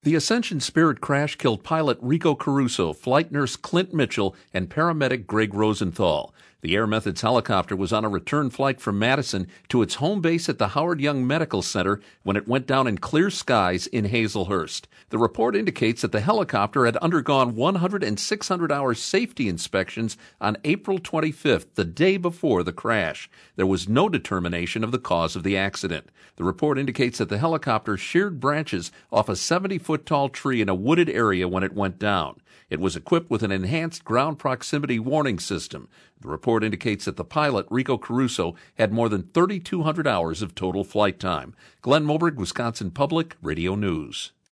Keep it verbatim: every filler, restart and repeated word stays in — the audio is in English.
The Ascension Spirit crash killed pilot Rico Caruso, flight nurse Clint Mitchell, and paramedic Greg Rosenthal. The Air Methods helicopter was on a return flight from Madison to its home base at the Howard Young Medical Center when it went down in clear skies in Hazelhurst. The report indicates that the helicopter had undergone one hundred and six hundred hour safety inspections on April twenty-fifth, the day before the crash. There was no determination of the cause of the accident. The report indicates that the helicopter sheared branches off a seventy-foot tall tree in a wooded area when it went down. It was equipped with an enhanced ground proximity warning system. The report indicates that the pilot, Rico Caruso, had more than thirty-two hundred hours of total flight time. Glenn Moberg, Wisconsin Public Radio News.